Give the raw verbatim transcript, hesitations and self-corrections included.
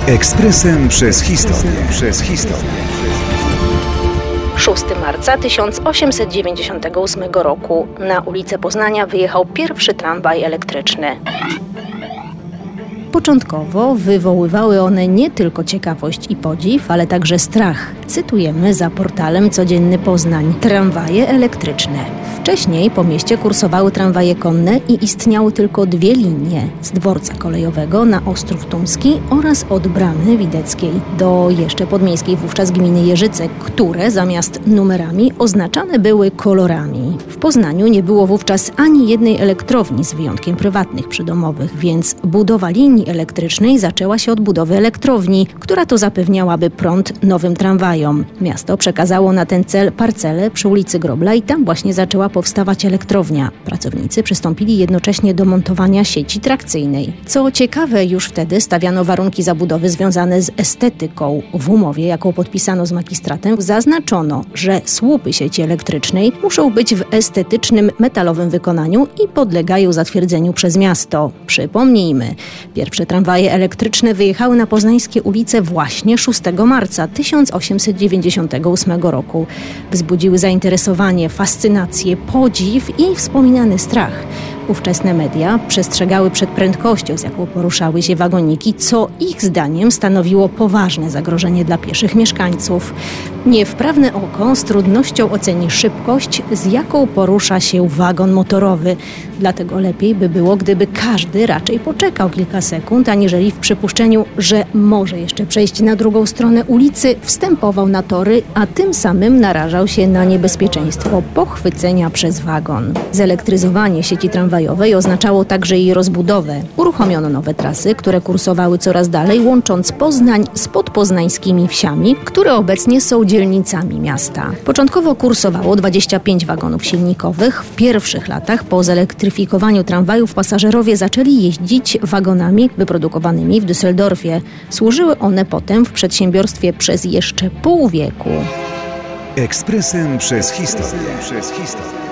Ekspresem przez historię. Przez historię. szóstego marca tysiąc osiemset dziewięćdziesiątego ósmego roku na ulicę Poznania wyjechał pierwszy tramwaj elektryczny. Początkowo wywoływały one nie tylko ciekawość i podziw, ale także strach. Cytujemy za portalem Codzienny Poznań. Tramwaje elektryczne. Wcześniej po mieście kursowały tramwaje konne i istniały tylko dwie linie. Z dworca kolejowego na Ostrów Tumski oraz od Bramy Wideckiej do jeszcze podmiejskiej wówczas gminy Jeżyce, które zamiast numerami oznaczane były kolorami. W Poznaniu nie było wówczas ani jednej elektrowni z wyjątkiem prywatnych przydomowych, więc budowa linii elektrycznej zaczęła się od budowy elektrowni, która to zapewniałaby prąd nowym tramwajom. Miasto przekazało na ten cel parcelę przy ulicy Grobla i tam właśnie zaczęła powstawać elektrownia. Pracownicy przystąpili jednocześnie do montowania sieci trakcyjnej. Co ciekawe, już wtedy stawiano warunki zabudowy związane z estetyką. W umowie, jaką podpisano z magistratem, zaznaczono, że słupy sieci elektrycznej muszą być w estetycznym metalowym wykonaniu i podlegają zatwierdzeniu przez miasto. Przypomnijmy, pierwsze tramwaje elektryczne wyjechały na poznańskie ulice właśnie szóstego marca tysiąc osiemset dziewięćdziesiątego ósmego roku. Wzbudziły zainteresowanie, fascynację, podziw i wspominany strach. Ówczesne media przestrzegały przed prędkością, z jaką poruszały się wagoniki, co ich zdaniem stanowiło poważne zagrożenie dla pieszych mieszkańców. Niewprawne oko z trudnością oceni szybkość, z jaką porusza się wagon motorowy. Dlatego lepiej by było, gdyby każdy raczej poczekał kilka sekund, aniżeli w przypuszczeniu, że może jeszcze przejść na drugą stronę ulicy, wstępował na tory, a tym samym narażał się na niebezpieczeństwo pochwycenia przez wagon. Zelektryzowanie sieci tramwajowej oznaczało także jej rozbudowę. Uruchomiono nowe trasy, które kursowały coraz dalej, łącząc Poznań z podpoznańskimi wsiami, które obecnie są dzielnicami miasta. Początkowo kursowało dwadzieścia pięć wagonów silnikowych. W pierwszych latach po zelektryfikowaniu tramwajów pasażerowie zaczęli jeździć wagonami wyprodukowanymi w Düsseldorfie. Służyły one potem w przedsiębiorstwie przez jeszcze pół wieku. Ekspresem przez historię. Przez historię.